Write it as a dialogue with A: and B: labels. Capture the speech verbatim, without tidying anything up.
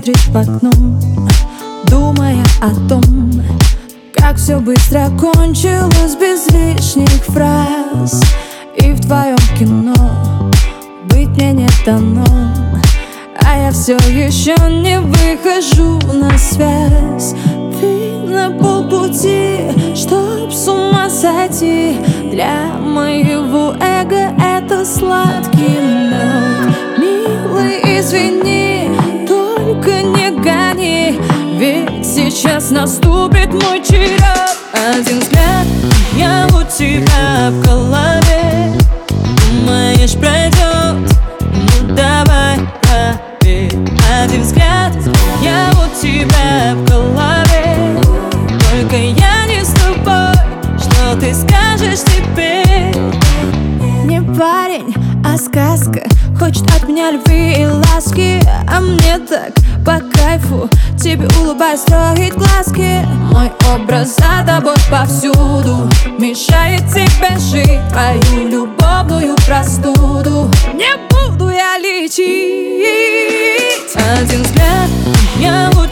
A: смотрит в окно, думая о том, как все быстро кончилось без лишних фраз. И в твоем кино быть мне не дано, а я все еще не выхожу на связь. Ты на полпути, чтоб с ума сойти. Для моего эго это сладкий мед. Милый, извини, только не гони, ведь сейчас наступит мой черед. Один взгляд, я у тебя в голове. Думаешь, пройдет? Ну давай, поверь. Один взгляд, я у тебя в голове. Только я не с тобой, что ты скажешь теперь? Не парень, а сказка, хочет от меня любви и ласки. А мне так по кайфу тебе улыбаясь строить глазки. Мой образ за тобой повсюду мешает тебе жить твою любовную простуду. Не буду я лечить. Один взгляд, я